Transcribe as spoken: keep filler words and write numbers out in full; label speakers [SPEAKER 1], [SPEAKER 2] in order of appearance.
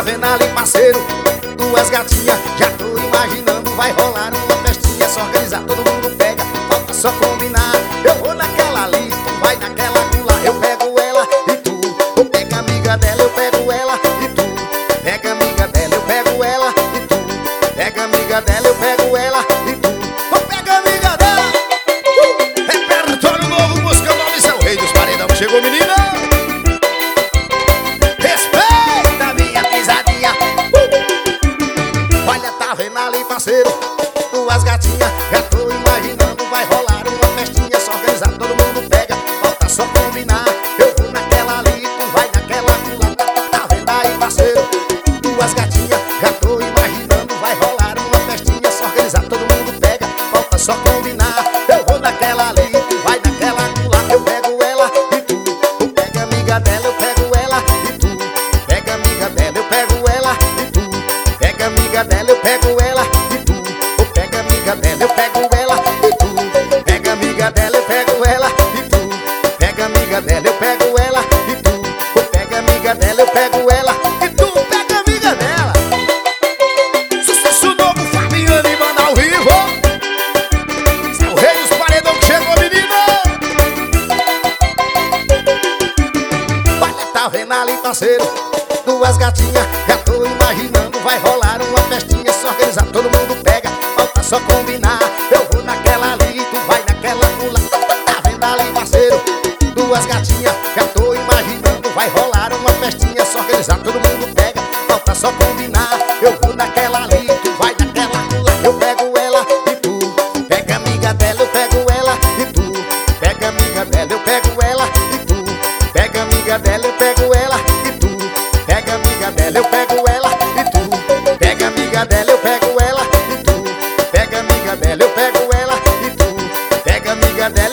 [SPEAKER 1] vendo ali, parceiro? Duas gatinhas, já tô imaginando. Vai rolar uma festinha, só organizar, todo mundo pega. Falta só combinar. Eu vou naquela ali, tu vai naquela lá. Eu pego ela e tu, tu pega amiga dela. Eu pego ela e tu, pega amiga dela. Eu pego ela e tu, pega amiga dela. Eu pego ela e tu, tu pega amiga dela. uh! Repertório novo, música nova e seu rei dos paredão. Chegou, menina. Respeita a minha pisadinha. uh! Olha, tá vendo ali, parceiro? Duas gatinhas, já tô imaginando. Vai rolar uma festinha, só organizar, todo mundo pega. Falta só combinar. Eu vou naquela ali, tu vai naquela lá. Tá vendo aí, parceiro? Duas gatinhas, já tô imaginando. Vai rolar uma festinha, só organizar, todo mundo pega. Falta só combinar. Eu vou naquela ali, tu vai naquela lá. Eu pego ela e tu, tu pega amiga dela. Eu pego ela e tu, pega amiga dela. Eu pego ela e tu, pega amiga dela. Eu pego ela e tu, tu pega amiga dela. Eu pego ela e tu, pega amiga dela. Eu pego ela e tu, pega amiga dela. Eu pego ela e tu, tu pega amiga dela. Eu pego ela e tu, pega amiga dela. Sucesso novo, Fabiano e Mano ao vivo. Seu rei dos paredão que chegou, menina. Olha, tá vendo ali, parceiro? Duas gatinhas, já tô imaginando. Vai rolar uma festinha, só organizar, todo mundo pega. Falta só combinar. Eu vou naquela ali, tu vai naquela pula. Tá vendo ali, parceiro? Duas gatinhas, já tô imaginando. Vai rolar uma festinha, só organizar, todo mundo pega. Falta só combinar. Eu vou naquela ali, tu vai naquela pula. Eu pego ela e tu, pega amiga dela. Eu pego ela e tu, pega amiga dela. Eu pego ela e tu, pega amiga dela. Eu pego ela e tu, pega amiga dela. Eu pego ela e tu, pega amiga dela. Eu pego ela e tu, pega amiga dela. Eu pego ela e tu, pega amiga dela.